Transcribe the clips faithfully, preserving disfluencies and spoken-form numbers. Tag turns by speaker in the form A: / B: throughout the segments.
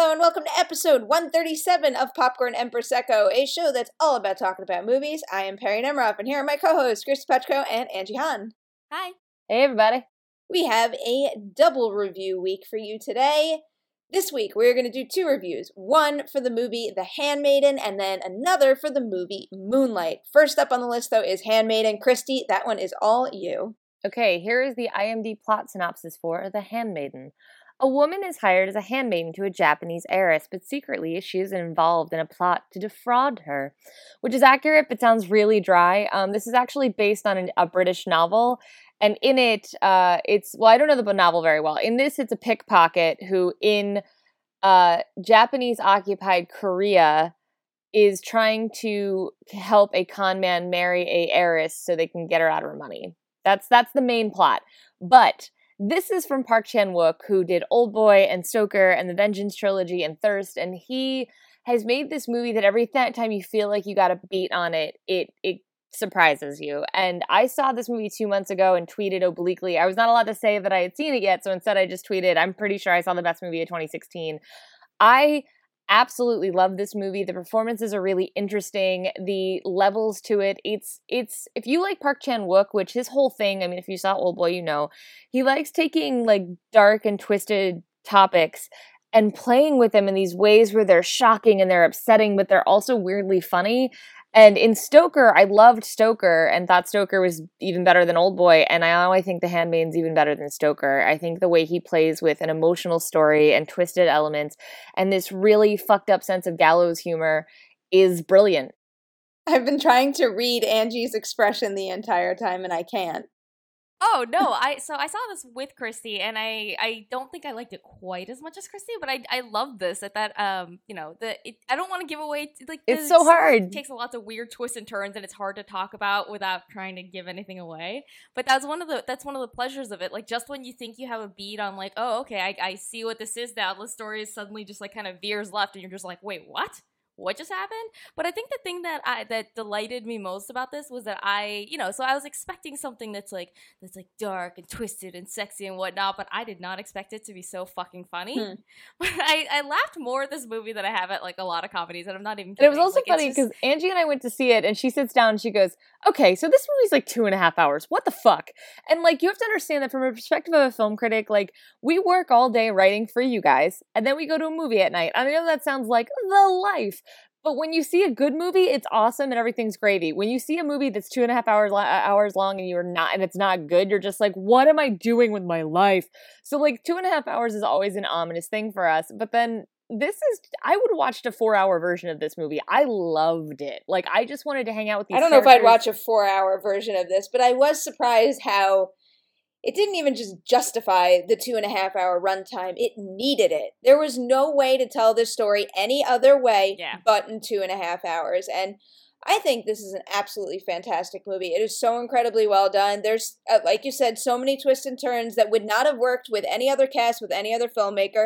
A: Hello and welcome to episode one thirty-seven of Popcorn and Prosecco, a show that's all about talking about movies. I am Perry Nemiroff, and here are my co-hosts, Chris Petchko and Angie Hahn.
B: Hi.
C: Hey, everybody.
A: We have a double review week for you today. This week, we're going to do two reviews. One for the movie The Handmaiden, and then another for the movie Moonlight. First up on the list, though, is Handmaiden. Christy, that one is all you.
C: Okay, here is the I M D B plot synopsis for The Handmaiden. A woman is hired as a handmaiden to a Japanese heiress, but secretly she is involved in a plot to defraud her, which is accurate but sounds really dry. Um, this is actually based on an, a British novel, and in it, uh, it's, well, I don't know the novel very well. In this, it's a pickpocket who, in uh, Japanese-occupied Korea, is trying to help a con man marry a heiress so they can get her out of her money. That's that's the main plot. But this is from Park Chan-wook, who did Oldboy and Stoker and the Vengeance Trilogy and Thirst, and he has made this movie that every th- time you feel like you got a beat on it, it it surprises you. And I saw this movie two months ago and tweeted obliquely. I was not allowed to say that I had seen it yet, so instead I just tweeted, I'm pretty sure I saw the best movie of twenty sixteen. I absolutely love this movie. The performances are really interesting. The levels to it, it's it's if you like Park Chan-wook, which his whole thing, I mean, if you saw Oldboy, you know, he likes taking like dark and twisted topics and playing with them in these ways where they're shocking and they're upsetting, but they're also weirdly funny. And in Stoker, I loved Stoker and thought Stoker was even better than Oldboy, and I now I think The Handmaiden's even better than Stoker. I think the way he plays with an emotional story and twisted elements and this really fucked up sense of gallows humor is brilliant.
A: I've been trying to read Angie's expression the entire time, and I can't.
B: Oh, no, I so I saw this with Christy, and I, I don't think I liked it quite as much as Christy, but I I love this, at that, um, you know, the it, I don't want to give away, like,
C: it's so hard.
B: It takes a lots of weird twists and turns, and it's hard to talk about without trying to give anything away, but that's one of the, that's one of the pleasures of it, like, just when you think you have a beat on, like, oh, okay, I, I see what this is now, the story is suddenly just, like, kind of veers left, and you're just like, wait, what? What just happened? But I think the thing that I that delighted me most about this was that I, you know, so I was expecting something that's like that's like dark and twisted and sexy and whatnot, but I did not expect it to be so fucking funny. Hmm. But I, I laughed more at this movie than I have at like a lot of comedies, and I'm not even kidding.
C: And it was also
B: like,
C: funny because
B: just...
C: Angie and I went to see it, and she sits down and she goes, okay, so this movie's like two and a half hours. What the fuck? And like, you have to understand that from a perspective of a film critic, like, we work all day writing for you guys, and then we go to a movie at night. I know that sounds like the life. But when you see a good movie, it's awesome and everything's gravy. When you see a movie that's two and a half hours hours long and you're not, and it's not good, you're just like, what am I doing with my life? So like two and a half hours is always an ominous thing for us. But then this is, I would have watched a four hour version of this movie. I loved it. Like, I just wanted to hang out with these
A: I don't
C: characters.
A: know if I'd watch a four hour version of this, but I was surprised how it didn't even just justify the two and a half hour runtime. It needed it. There was no way to tell this story any other way
B: yeah.
A: but in two and a half hours. And I think this is an absolutely fantastic movie. It is so incredibly well done. There's, uh, like you said, so many twists and turns that would not have worked with any other cast, with any other filmmaker.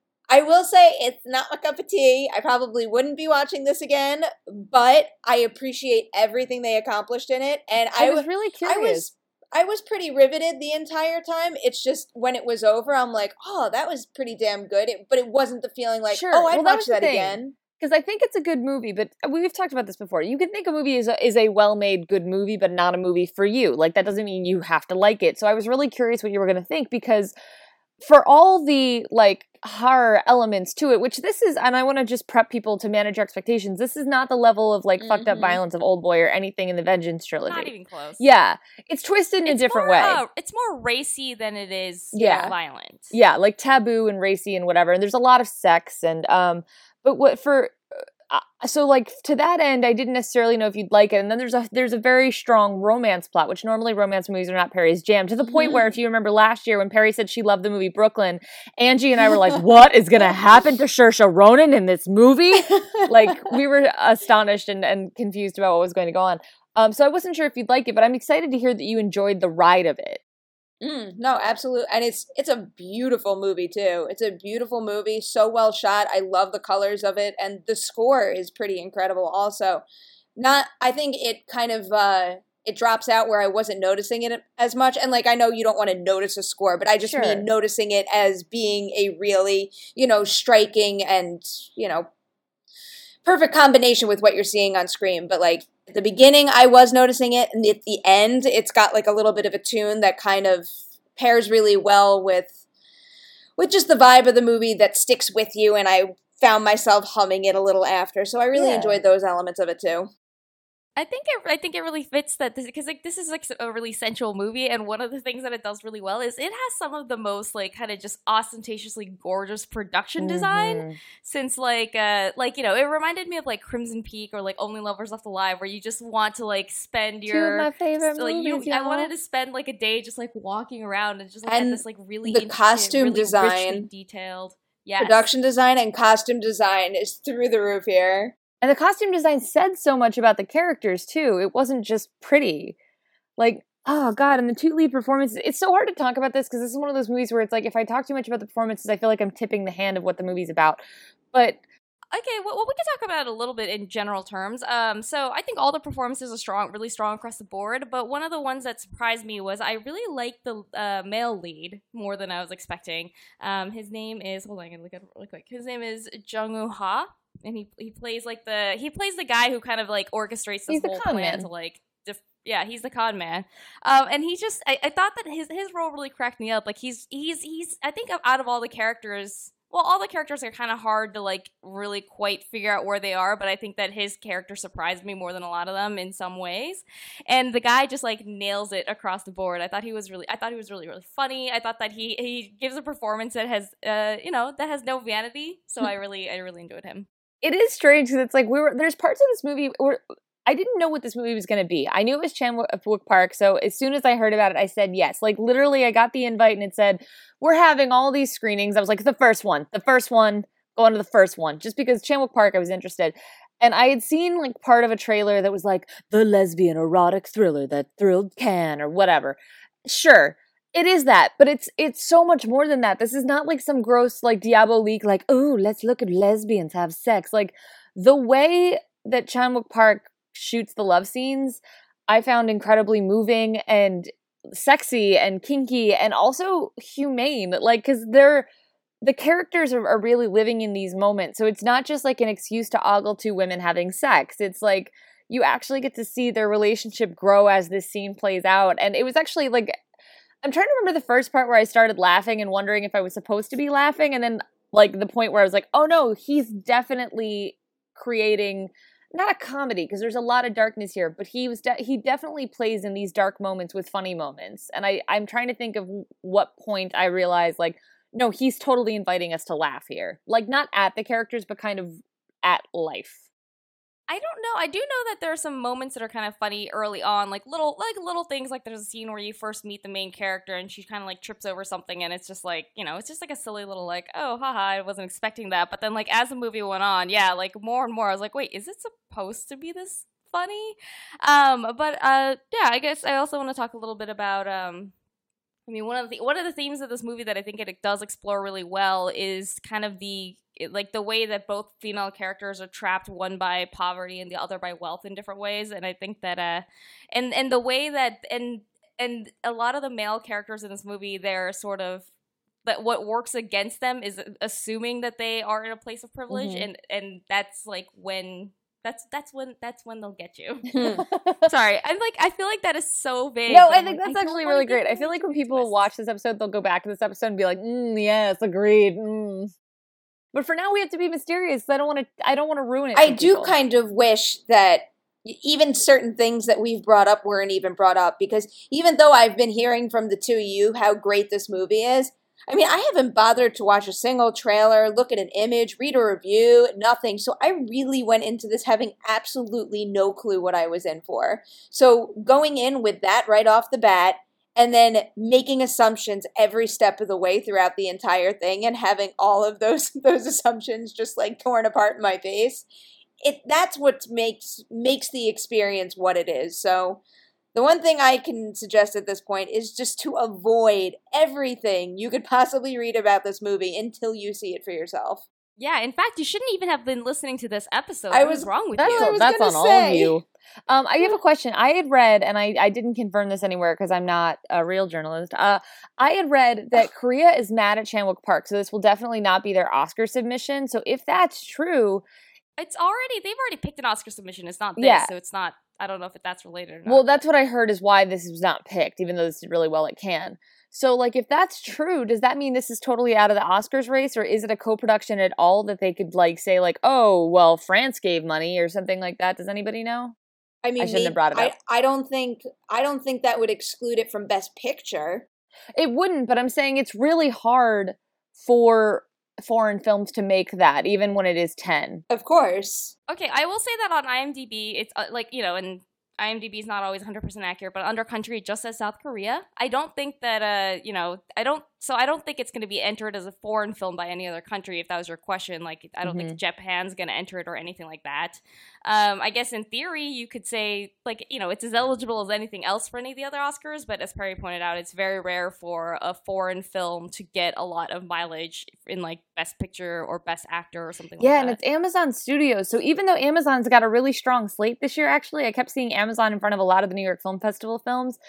A: I will say it's not my cup of tea. I probably wouldn't be watching this again, but I appreciate everything they accomplished in it. And I,
C: I was really curious.
A: I was I was pretty riveted the entire time. It's just when it was over, I'm like, oh, that was pretty damn good. It, but it wasn't the feeling like,
C: sure.
A: oh, I'd
C: well,
A: watch
C: that,
A: that again.
C: Because I think it's a good movie, but we've talked about this before. You can think a movie is a, is a well-made good movie, but not a movie for you. Like, that doesn't mean you have to like it. So I was really curious what you were going to think, because for all the, like, horror elements to it, which this is, and I want to just prep people to manage your expectations, this is not the level of, like, mm-hmm. fucked up violence of Oldboy or anything in the Vengeance Trilogy.
B: Not even close.
C: Yeah. It's twisted in
B: it's
C: a different
B: more,
C: way.
B: Uh, it's more racy than it is
C: yeah.
B: violent.
C: Yeah, like taboo and racy and whatever. And there's a lot of sex and, um, but what for... Uh, so, like, to that end, I didn't necessarily know if you'd like it. And then there's a there's a very strong romance plot, which normally romance movies are not Perry's jam. To the point where, if you remember last year when Perry said she loved the movie Brooklyn, Angie and I were like, what is going to happen to Saoirse Ronan in this movie? Like, we were astonished and, and confused about what was going to go on. Um, so I wasn't sure if you'd like it, but I'm excited to hear that you enjoyed the ride of it.
A: Mm, no, absolutely. And it's it's a beautiful movie, too. It's a beautiful movie, so well shot. I love the colors of it, and the score is pretty incredible also. Not, I think it kind of, uh, it drops out where I wasn't noticing it as much. And, like, I know you don't want to notice a score, but I just
C: Sure.
A: mean noticing it as being a really, you know, striking and, you know, perfect combination with what you're seeing on screen. But, like, at the beginning, I was noticing it, and at the end, it's got, like, a little bit of a tune that kind of pairs really well with, with just the vibe of the movie that sticks with you, and I found myself humming it a little after. So I really
C: Yeah.
A: enjoyed those elements of it, too.
B: I think it, I think it really fits that because like this is like a really sensual movie, and one of the things that it does really well is it has some of the most like kind of just ostentatiously gorgeous production design.
C: Mhm.
B: Since like uh like you know it reminded me of like Crimson Peak or like Only Lovers Left Alive, where you just want to like spend
C: Two
B: your
C: of my favorite
B: like
C: movies,
B: you. I
C: y'all.
B: wanted to spend like a day just like walking around and just like
A: And
B: have this like really
A: the
B: intricate,
A: costume
B: really
A: design.
B: richly detailed. Yes.
A: Production design and costume design is through the roof here.
C: And the costume design said so much about the characters, too. It wasn't just pretty. Like, oh, God, and the two lead performances. It's so hard to talk about this because this is one of those movies where it's like, if I talk too much about the performances, I feel like I'm tipping the hand of what the movie's about. But
B: Okay, well, well, we can talk about it a little bit in general terms. Um, so I think all the performances are strong, really strong across the board. But one of the ones that surprised me was I really liked the uh, male lead more than I was expecting. Um, his name is hold on, I'm gonna look at it really quick. His name is Jung-woo Ha, and he he plays like the he plays the guy who kind of like orchestrates this
C: He's the
B: whole
C: con
B: plan
C: man.
B: to like. Def- yeah, he's the con man. Um, and he just I, I thought that his his role really cracked me up. Like he's he's he's I think out of all the characters. Well, all the characters are kind of hard to, like, really quite figure out where they are, but I think that his character surprised me more than a lot of them in some ways. And the guy just, like, nails it across the board. I thought he was really, I thought he was really, really funny. I thought that he, he gives a performance that has, uh, you know, that has no vanity. So I really, I really enjoyed him.
C: it is strange because it's like, we were, there's parts of this movie where I didn't know what this movie was going to be. I knew it was Chan-wook Park, so as soon as I heard about it, I said yes. Like, literally, I got the invite and it said, we're having all these screenings. I was like, the first one, the first one, go on to the first one. Just because Chan-wook Park, I was interested. And I had seen, like, part of a trailer that was like, the lesbian erotic thriller that thrilled Cannes or whatever. Sure, it is that, but it's it's so much more than that. This is not like some gross, like, Diabolique, like, oh, let's look at lesbians have sex. Like, the way that Chan-wook Park shoots the love scenes, I found incredibly moving and sexy and kinky and also humane. Like, because they're the characters are, are really living in these moments, so it's not just like an excuse to ogle two women having sex. It's like you actually get to see their relationship grow as this scene plays out. And it was actually like, I'm trying to remember the first part where I started laughing and wondering if I was supposed to be laughing, and then like the point where I was like, oh no, he's definitely creating not a comedy, because there's a lot of darkness here, but he was de- he definitely plays in these dark moments with funny moments. And I, I'm trying to think of what point I realized, like, no, he's totally inviting us to laugh here. Like, not at the characters, but kind of at life.
B: I don't know. I do know that there are some moments that are kind of funny early on, like little like little things. Like there's a scene where you first meet the main character and she kind of like trips over something, and it's just like, you know, it's just like a silly little like, oh, haha, I wasn't expecting that. But then like as the movie went on, yeah, like more and more, I was like, wait, is it supposed to be this funny? Um, but uh, yeah, I guess I also want to talk a little bit about um. I mean, one of the one of the themes of this movie that I think it, it does explore really well is kind of the it, like the way that both female characters are trapped, one by poverty and the other by wealth in different ways. And I think that uh, and and the way that and and a lot of the male characters in this movie, they're sort of that what works against them is assuming that they are in a place of privilege,
C: Mhm.
B: and and that's like when. That's that's when that's when they'll get you. Sorry, I'm like I feel like that is so vague.
C: No,
B: but
C: I
B: I'm
C: think
B: like,
C: that's
B: don't
C: actually
B: wanna
C: really
B: give
C: great. I
B: away
C: feel like when
B: too
C: people
B: twists.
C: watch this episode, they'll go back to this episode and be like, mm, "Yes, agreed." Mm. But for now, we have to be mysterious. I don't want to. I don't want to ruin it.
A: I
C: for
A: do
C: people.
A: kind of wish that even certain things that we've brought up weren't even brought up, because even though I've been hearing from the two of you how great this movie is, I mean, I haven't bothered to watch a single trailer, look at an image, read a review, nothing. So I really went into this having absolutely no clue what I was in for. So going in with that right off the bat, and then making assumptions every step of the way throughout the entire thing, and having all of those those assumptions just like torn apart in my face, it that's what makes makes the experience what it is. So the one thing I can suggest at this point is just to avoid everything you could possibly read about this movie until you see it for yourself.
B: Yeah, in fact, you shouldn't even have been listening to this episode.
A: I
B: What
A: was-
B: was wrong with
C: That's,
B: you?
A: I
C: on,
A: was
C: that's
A: gonna
C: on all of
A: say.
C: you. Um, I have a question. I had read, and I, I didn't confirm this anywhere because I'm not a real journalist. Uh, I had read that Korea is mad at Chan-wook Park, so this will definitely not be their Oscar submission. So if that's true,
B: it's already they've already picked an Oscar submission. It's not this,
C: yeah.
B: so it's not. I don't know if that's related or not.
C: Well, that's what I heard is why this is not picked, even though this did really well it can. So, like, if that's true, does that mean this is totally out of the Oscars race, or is it a co-production at all that they could, like, say, like, oh, well, France gave money or something like that? Does anybody know?
A: I mean,
C: I shouldn't
A: maybe,
C: have brought it up.
A: I, I don't think I don't think that would exclude it from Best Picture.
C: It wouldn't, but I'm saying it's really hard for foreign films to make that, even when it is ten.
A: Of course.
B: Okay, I will say that on IMDb, it's uh, like, you know, and IMDb is not always one hundred percent accurate, but under country it just says South Korea. I don't think that, uh, you know, I don't, so I don't think it's going to be entered as a foreign film by any other country, if that was your question. Like, I don't mm-hmm. think Japan's going to enter it or anything like that. Um, I guess in theory, you could say, like, you know, it's as eligible as anything else for any of the other Oscars, but as Perry pointed out, it's very rare for a foreign film to get a lot of mileage in, like, Best Picture or Best Actor or something
C: yeah,
B: like that.
C: Yeah, and it's Amazon Studios, so even though Amazon's got a really strong slate this year, actually, I kept seeing Amazon in front of a lot of the New York Film Festival films,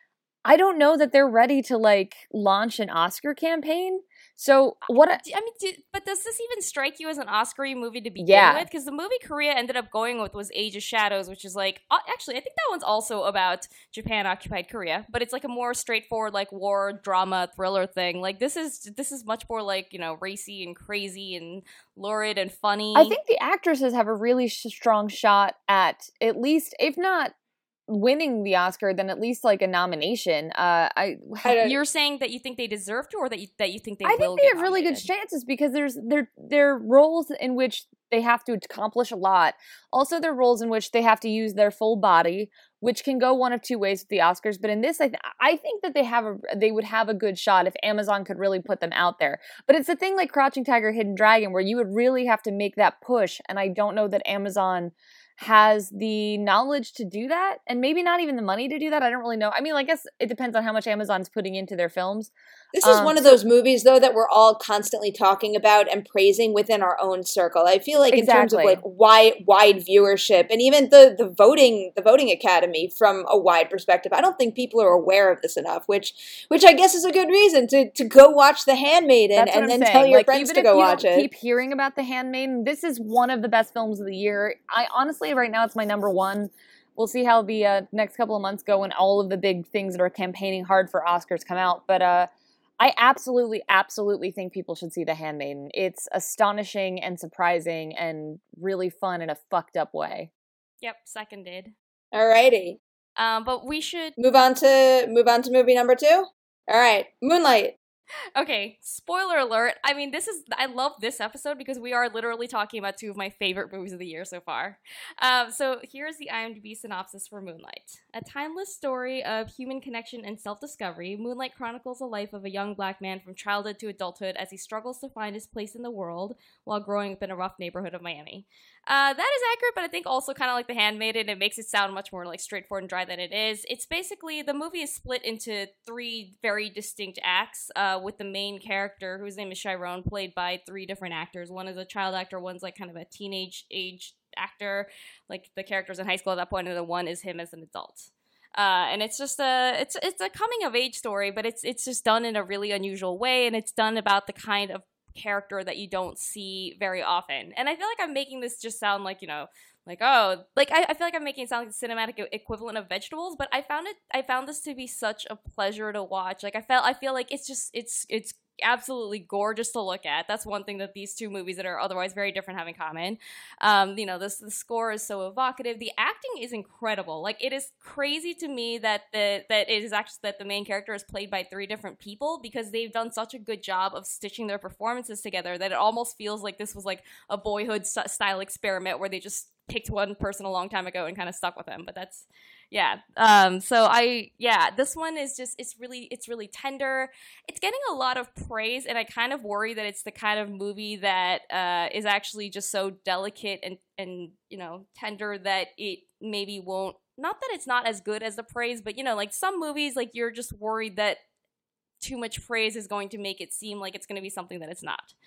C: I don't know that they're ready to, like, launch an Oscar campaign. So what? I,
B: I mean, do, but does this even strike you as an Oscar-y movie to begin
C: yeah.
B: with? Because the movie Korea ended up going with was Age of Shadows, which is like, uh, actually, I think that one's also about Japan occupied Korea, but it's like a more straightforward, like, war drama thriller thing. Like, this is this is much more like, you know, racy and crazy and lurid and funny.
C: I think the actresses have a really sh- strong shot at at least, if not winning the Oscar, then at least like a nomination. Uh, I,
B: I you're saying that you think they deserve to, or that you that you think they
C: I
B: will
C: think they
B: get
C: have really
B: nominated?
C: good chances because there's there there roles in which they have to accomplish a lot. Also, there are roles in which they have to use their full body, which can go one of two ways with the Oscars. But in this, I th- I think that they have a they would have a good shot if Amazon could really put them out there. But it's a thing like Crouching Tiger, Hidden Dragon, where you would really have to make that push, and I don't know that Amazon has the knowledge to do that, and maybe not even the money to do that. I don't really know. I mean, I guess it depends on how much Amazon's putting into their films.
A: This is um, one of those movies, though, that we're all constantly talking about and praising within our own circle. I feel like
C: exactly.
A: in terms of like wide, wide viewership, and even the the voting, the voting academy from a wide perspective, I don't think people are aware of this enough. Which, which I guess is a good reason to to go watch The Handmaiden and, and then
C: saying.
A: tell your
C: like,
A: friends
C: even
A: to
C: if
A: go
C: you
A: watch
C: don't
A: it.
C: Keep hearing about The Handmaiden. This is one of the best films of the year. I honestly, right now, it's my number one. We'll see how the uh, next couple of months go when all of the big things that are campaigning hard for Oscars come out. But uh, I absolutely, absolutely think people should see The Handmaiden. It's astonishing and surprising and really fun in a fucked up way.
B: Yep, seconded.
A: Alrighty.
B: Um, but we should
A: move on to move on to movie number two. All right, Moonlight.
B: Okay, spoiler alert. I mean, this is, I love this episode because we are literally talking about two of my favorite movies of the year so far. Um, so here's the IMDb synopsis for Moonlight. A timeless story of human connection and self-discovery, Moonlight chronicles the life of a young black man from childhood to adulthood as he struggles to find his place in the world while growing up in a rough neighborhood of Miami. Uh, that is accurate, but I think also kind of like The Handmaiden, it makes it sound much more like straightforward and dry than it is. It's basically, the movie is split into three very distinct acts, uh, with the main character, whose name is Chiron, played by three different actors. One is a child actor, one's like kind of a teenage age actor, like the character's in high school at that point, and the one is him as an adult. Uh, and it's just a it's it's a coming of age story, but it's it's just done in a really unusual way, and it's done about the kind of character that you don't see very often. And I feel like I'm making this just sound like, you know, like, oh, like I, I feel like I'm making it sound like the cinematic equivalent of Vegetables, but I found it I found this to be such a pleasure to watch. Like I felt I feel like it's just it's it's absolutely gorgeous to look at. That's one thing that these two movies that are otherwise very different have in common. Um, you know, this the score is so evocative. The acting is incredible. Like it is crazy to me that the that it is actually that the main character is played by three different people, because they've done such a good job of stitching their performances together that it almost feels like this was like a Boyhood st- style experiment where they just picked one person a long time ago and kind of stuck with him. But that's yeah um so I yeah this one is just it's really it's really tender. It's getting a lot of praise, and I kind of worry that it's the kind of movie that uh is actually just so delicate and and you know tender that it maybe won't, not that it's not as good as the praise, but you know like some movies, like you're just worried that too much praise is going to make it seem like it's going to be something that it's not.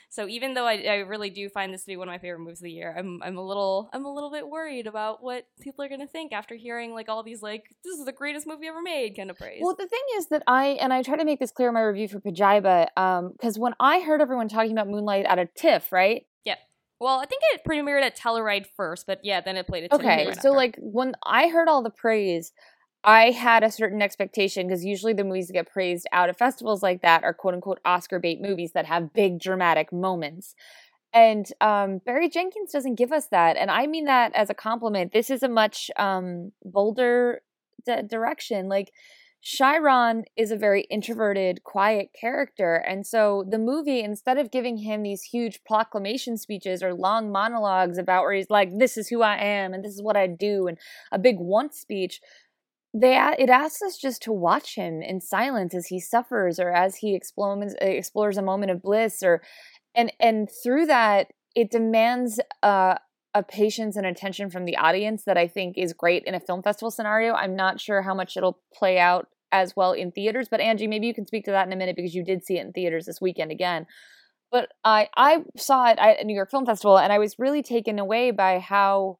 B: So even though I, I really do find this to be one of my favorite movies of the year, I'm I'm a little I'm a little bit worried about what people are gonna think after hearing like all these like this is the greatest movie ever made kind of praise.
C: Well, the thing is that I and I try to make this clear in my review for Pajiba, um, because when I heard everyone talking about Moonlight at a TIFF, right?
B: Yeah. Well, I think it premiered at Telluride first, but yeah, then it played at
C: Okay,
B: right
C: so
B: after.
C: like when I heard all the praise, I had a certain expectation because usually the movies that get praised out at festivals like that are quote unquote Oscar bait movies that have big dramatic moments. And um, Barry Jenkins doesn't give us that. And I mean that as a compliment. This is a much um, bolder d- direction. Like, Chiron is a very introverted, quiet character. And so the movie, instead of giving him these huge proclamation speeches or long monologues about where he's like, this is who I am and this is what I do, and a big once speech, they it asks us just to watch him in silence as he suffers or as he explores, explores a moment of bliss. or and And through that, it demands uh, a patience and attention from the audience that I think is great in a film festival scenario. I'm not sure how much it'll play out as well in theaters, but Angie, maybe you can speak to that in a minute because you did see it in theaters this weekend again. But I I saw it at New York Film Festival, and I was really taken away by how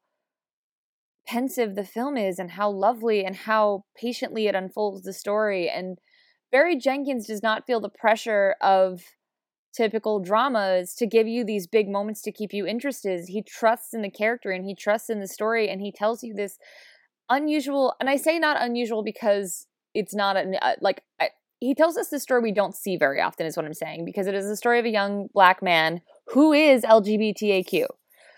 C: pensive the film is and how lovely and how patiently it unfolds the story. And Barry Jenkins does not feel the pressure of typical dramas to give you these big moments to keep you interested. He trusts in the character and he trusts in the story, and he tells you this unusual, and I say not unusual because it's not a, uh, like I, he tells us the story we don't see very often is what I'm saying, because it is the story of a young black man who is L G B T Q.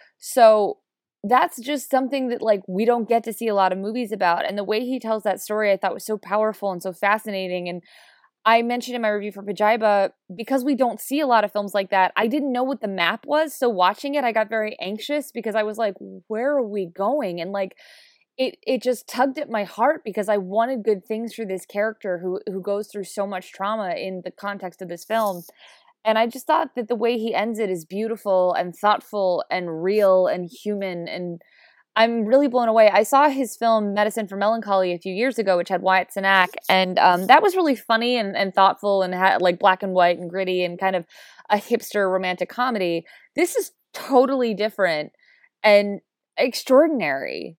C: So that's just something that like we don't get to see a lot of movies about, and the way he tells that story I thought was so powerful and so fascinating. And I mentioned in my review for Pajiba, because we don't see a lot of films like that, I didn't know what the map was. So watching it, I got very anxious because I was like, where are we going? And like, it it just tugged at my heart because I wanted good things for this character who who goes through so much trauma in the context of this film. And I just thought that the way he ends it is beautiful and thoughtful and real and human. And I'm really blown away. I saw his film Medicine for Melancholy a few years ago, which had Wyatt Cenac, and um, that was really funny and, and thoughtful and had like black and white and gritty and kind of a hipster romantic comedy. This is totally different and extraordinary.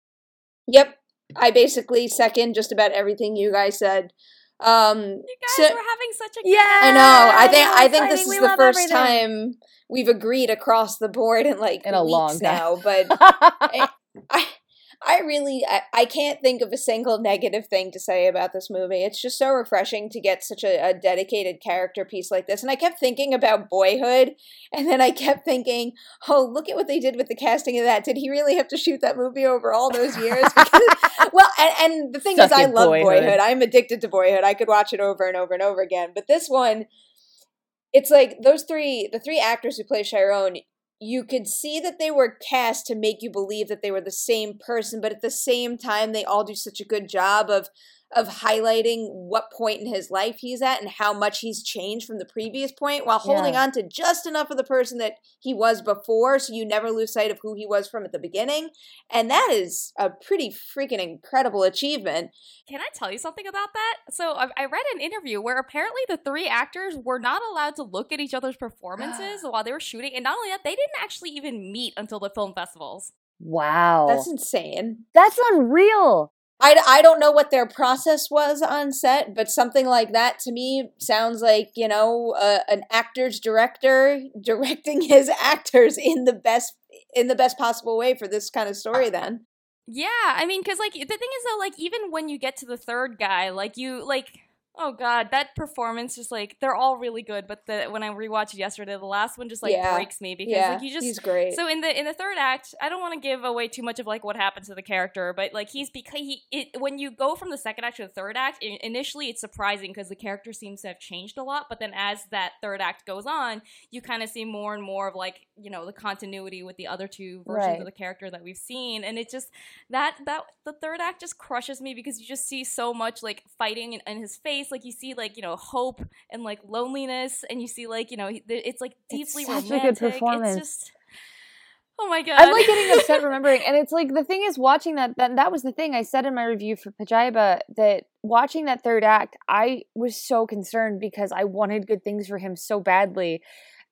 A: Yep. I basically second just about everything you guys said. Um,
B: you guys
A: so,
B: were having such a
C: yeah,
A: I know. I think I think
C: exciting.
A: this
C: We
A: is the
C: love
A: first
C: everything.
A: time we've agreed across the board in like
C: In a
A: weeks
C: long time.
A: now. But I, I I really I, I can't think of a single negative thing to say about this movie. It's just so refreshing to get such a, a dedicated character piece like this. And I kept thinking about Boyhood, and then I kept thinking, oh, look at what they did with the casting of that. Did he really have to shoot that movie over all those years? Because, well, and, and the thing
C: Suck
A: is, I
C: it,
A: love
C: Boyhood.
A: Boyhood. I'm addicted to Boyhood. I could watch it over and over and over again. But this one, it's like those three, the three actors who play Chiron, you could see that they were cast to make you believe that they were the same person, but at the same time, they all do such a good job of of highlighting what point in his life he's at and how much he's changed from the previous point while holding
C: Yeah.
A: on to just enough of the person that he was before, so you never lose sight of who he was from at the beginning. And that is a pretty freaking incredible achievement.
B: Can I tell you something about that? So I, I read an interview where apparently the three actors were not allowed to look at each other's performances while they were shooting, and not only that, they didn't actually even meet until the film festivals.
C: Wow.
A: That's insane.
C: That's unreal.
A: I, I don't know what their process was on set, but something like that to me sounds like, you know, uh, an actor's director directing his actors in the best in the best possible way for this kind of story then.
B: Yeah, I mean, because, like, the thing is, though, like, even when you get to the third guy, like, you, like... Oh god, that performance just like they're all really good, but the when I rewatched it yesterday, the last one just like
A: Yeah.
B: breaks me because
A: Yeah,
B: like you just
A: he's great.
B: So in the in the third act, I don't want to give away too much of like what happens to the character, but like he's because he it when you go from the second act to the third act, i- initially it's surprising because the character seems to have changed a lot, but then as that third act goes on, you kind of see more and more of like, you know, the continuity with the other two versions
C: Right.
B: of the character that we've seen, and it just that that the third act just crushes me because you just see so much like fighting in, in his face, like you see like, you know, hope and like loneliness, and you see like, you know, he- it's like deeply
C: It's such a
B: romantic.
C: good performance.
B: It's just, oh my god,
C: I'm like getting upset remembering, and it's like the thing is watching that, that that was the thing I said in my review for Pajiba, that watching that third act, I was so concerned because I wanted good things for him so badly.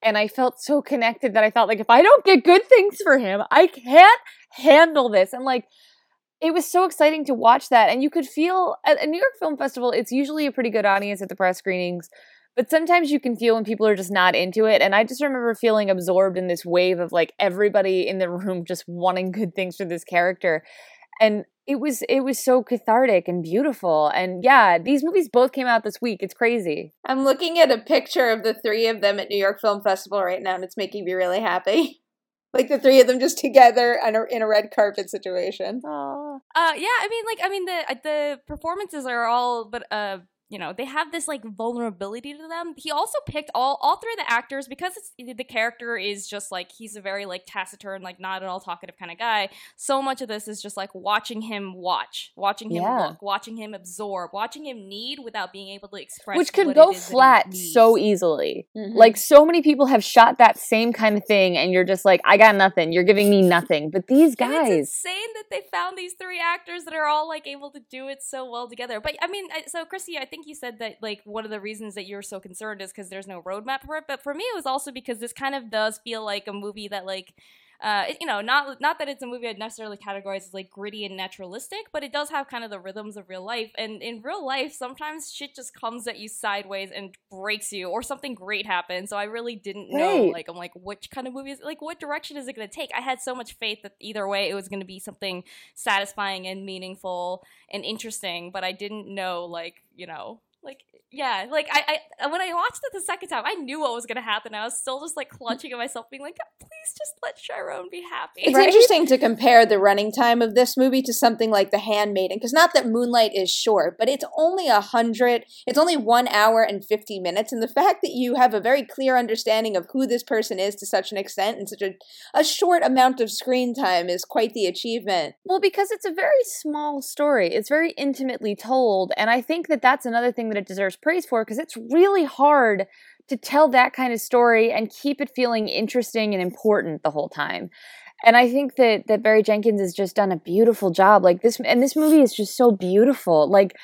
C: and I felt so connected that I thought, like, if I don't get good things for him, I can't handle this. And like, it was so exciting to watch that. And you could feel at a New York Film Festival, it's usually a pretty good audience at the press screenings, but sometimes you can feel when people are just not into it. And I just remember feeling absorbed in this wave of like everybody in the room just wanting good things for this character. And it was it was so cathartic and beautiful. And yeah, these movies both came out this week. It's crazy.
A: I'm looking at a picture of the three of them at New York Film Festival right now, and it's making me really happy. Like the three of them just together in a, in a red carpet situation.
C: Aww.
B: Uh, yeah, I mean, like, I mean, the the performances are all, but uh, you know, they have this like vulnerability to them. He also picked all all three of the actors because it's, the character is just like, he's a very like taciturn, like not at all talkative kind of guy. So much of this is just like watching him watch, watching him
C: Yeah.
B: look, watching him absorb, watching him need without being able to express,
C: Which could
B: what
C: go
B: it is that he
C: flat
B: needs.
C: so easily.
A: Mhm.
C: Like, so many people have shot that same kind of thing, and you're just like, I got nothing. You're giving me nothing. But these
B: And it's
C: guys,
B: insane that they found these three actors that are all like able to do it so well together. But I mean, I- so Chrissy, I think you said that like one of the reasons that you're so concerned is because there's no roadmap for it. But for me, it was also because this kind of does feel like a movie that like. Uh, it- you know, not not that it's a movie I'd necessarily categorize as like gritty and naturalistic, but it does have kind of the rhythms of real life. And in real life, sometimes shit just comes at you sideways and breaks you, or something great happens. So I really didn't know.
C: Right.
B: Like, I'm like, which kind of movie is like, what direction is it going to take? I had so much faith that either way, it was going to be something satisfying and meaningful and interesting. But I didn't know, like, you know. Like, yeah, like, I, I, when I watched it the second time, I knew what was going to happen. I was still just, like, clutching at myself, being like, please just let Chiron be happy.
A: It's
C: Right?
A: interesting to compare the running time of this movie to something like The Handmaiden, because not that Moonlight is short, but it's only a hundred, it's only one hour and fifty minutes, and the fact that you have a very clear understanding of who this person is to such an extent and such a, a short amount of screen time is quite the achievement.
C: well, because it's a very small story. It's very intimately told. And I think that that's another thing that it deserves praise for, because it's really hard to tell that kind of story and keep it feeling interesting and important the whole time. And I think that that Barry Jenkins has just done a beautiful job. Like this, and this movie is just so beautiful. Like,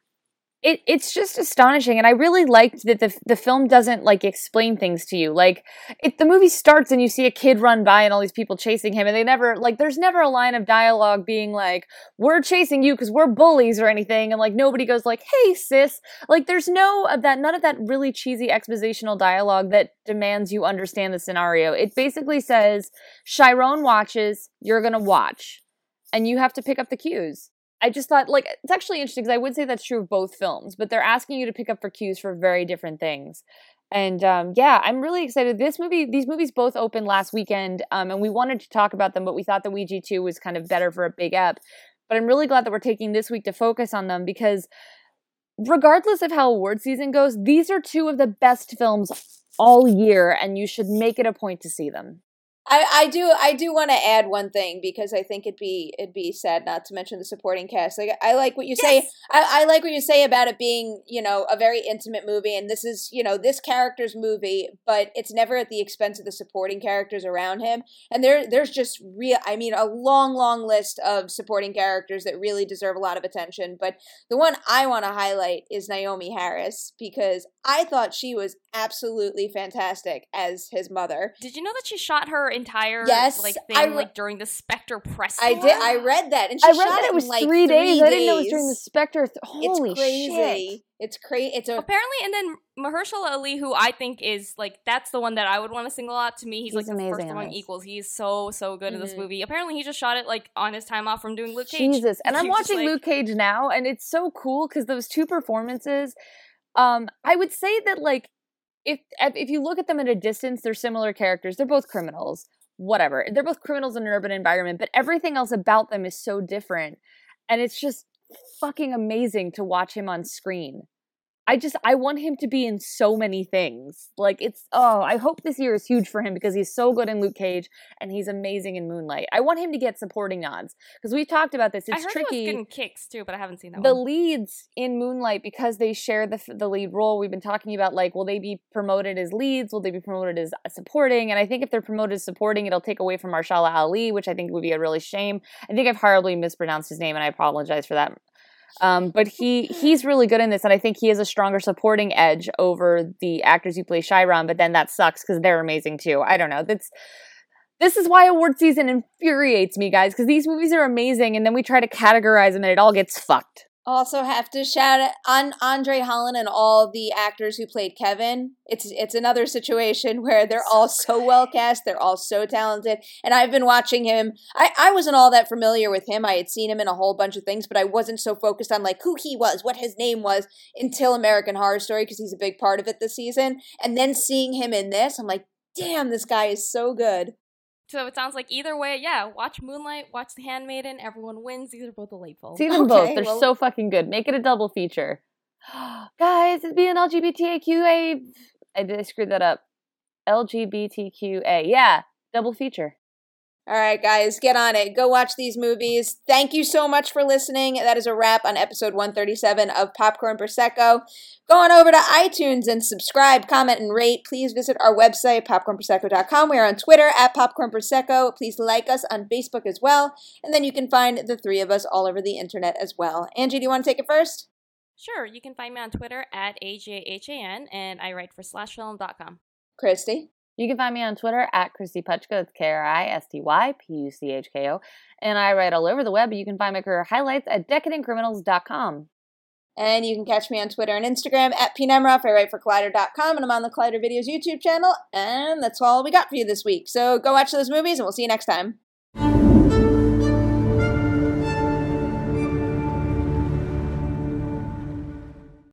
C: It it's just astonishing, and I really liked that the the film doesn't like explain things to you. Like, it the movie starts and you see a kid run by and all these people chasing him, and they never like there's never a line of dialogue being like, "We're chasing you because we're bullies" or anything, and like nobody goes like, "Hey sis," like there's no of that none of that really cheesy expositional dialogue that demands you understand the scenario. It basically says, Chiron watches, you're gonna watch, and you have to pick up the cues. I just thought, like, it's actually interesting because I would say that's true of both films, but they're asking you to pick up for cues for very different things. And um, yeah, I'm really excited. This movie, these movies both opened last weekend, um, and we wanted to talk about them, but we thought the Ouija two was kind of better for a big ep. But I'm really glad that we're taking this week to focus on them because regardless of how award season goes, these are two of the best films all year, and you should make it a point to see them.
A: I, I do I do want to add one thing because I think it'd be it'd be sad not to mention the supporting cast. Like I like what you say.
B: Yes!
A: I, I like what you say about it being, you know, a very intimate movie, and this is, you know, this character's movie, but it's never at the expense of the supporting characters around him. And there there's just real I mean a long, long list of supporting characters that really deserve a lot of attention. But the one I want to highlight is Naomi Harris because I thought she was absolutely fantastic as his mother.
B: Did you know that she shot her entire
A: Yes,
B: like
A: I
B: thing
A: re-
B: like during the Spectre press
A: I
B: tour?
A: did. I read that, and she
C: I read
A: shot
C: that
A: it
C: it was
A: in like
C: three, days.
A: days.
C: I didn't know it was during the Spectre. Th- Holy
A: it's crazy.
C: shit.
A: It's crazy. It's a
B: Apparently, and then Mahershala Ali, who I think is like that's the one that I would want to single out. To me, he's,
C: He's
B: like the
C: amazing
B: first
C: in
B: among
C: this.
B: equals. He is so so good in this
A: Mhm.
B: movie. Apparently, he just shot it like on his time off from doing Luke Cage.
C: Jesus. And I'm
B: He was just
C: watching
B: like-
C: Luke Cage now, and it's so cool because those two performances, um, I would say that, like, if if you look at them at a distance, they're similar characters. They're both criminals. Whatever. They're both criminals in an urban environment, but everything else about them is so different. And it's just fucking amazing to watch him on screen. I just, I want him to be in so many things. Like, it's, oh, I hope this year is huge for him because he's so good in Luke Cage and he's amazing in Moonlight. I want him to get supporting nods because we've talked about this. It's
B: I heard
C: tricky.
B: he was getting kicks too, but I haven't seen that
C: The
B: one.
C: leads in Moonlight, because they share the f- the lead role, we've been talking about, like, will they be promoted as leads? Will they be promoted as supporting? And I think if they're promoted as supporting, it'll take away from Mahershala Ali, which I think would be a really shame. I think I've horribly mispronounced his name, and I apologize for that. Um, but he he's really good in this, and I think he has a stronger supporting edge over the actors who play Chiron, but then that sucks because they're amazing too. I don't know. That's This is why award season infuriates me, guys, because these movies are amazing, and then we try to categorize them, and it all gets fucked.
A: Also have to shout out on Andre Holland and all the actors who played Kevin. It's it's another situation where they're all so well cast, they're all so talented, and I've been watching him. I, I wasn't all that familiar with him. I had seen him in a whole bunch of things, but I wasn't so focused on like who he was, what his name was, until American Horror Story, because he's a big part of it this season. And then seeing him in this, I'm like, damn, this guy is so good.
B: So it sounds like either way, yeah, watch Moonlight, watch The Handmaiden, everyone wins. These are both delightful.
C: See them
A: Okay,
C: both. They're
A: well-
C: so fucking good. Make it a double feature. Guys, it'd be an L G B T Q A. I did I screwed that up. L G B T Q A. Yeah, double feature.
A: All right, guys, get on it. Go watch these movies. Thank you so much for listening. That is a wrap on episode one thirty-seven of Popcorn Prosecco. Go on over to iTunes and subscribe, comment, and rate. Please visit our website, popcorn prosecco dot com. We are on Twitter at Popcorn Prosecco. Please like us on Facebook as well. And then you can find the three of us all over the internet as well. Angie, do you want to take it first?
B: Sure, you can find me on Twitter at A J H A N, and I write for slash film dot com.
A: Christy?
C: You can find me on Twitter at Christy Puchko. That's K R I S T Y P U C H K O. And I write all over the web. You can find my career highlights at decadent criminals dot com.
A: And you can catch me on Twitter and Instagram at P Nemroff. I write for Collider dot com, and I'm on the Collider Videos YouTube channel. And that's all we got for you this week. So go watch those movies, and we'll see you next time.